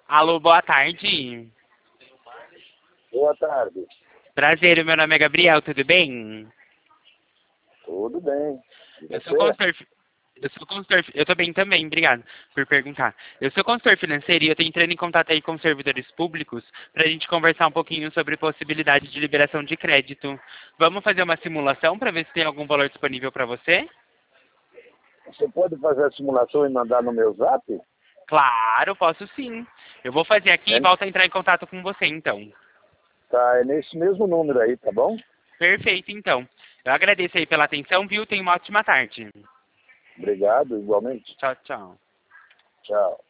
Alô, boa tarde. Boa tarde. Prazer, meu nome é Gabriel, tudo bem? Tudo bem. E Eu sou você? consultor, eu tô bem também, obrigado por perguntar. Eu sou consultor financeiro e eu tô entrando em contato aí com servidores públicos para a gente conversar um pouquinho sobre possibilidade de liberação de crédito. Vamos fazer uma simulação para ver se tem algum valor disponível para você? Você pode fazer a simulação e mandar no meu zap? Claro, posso sim. Eu vou fazer aqui e É, volto a entrar em contato com você, então. tá, é nesse mesmo número aí, tá bom? Perfeito, então. Eu agradeço aí pela atenção, viu? Tenha uma ótima tarde. Obrigado, igualmente. Tchau, tchau. Tchau.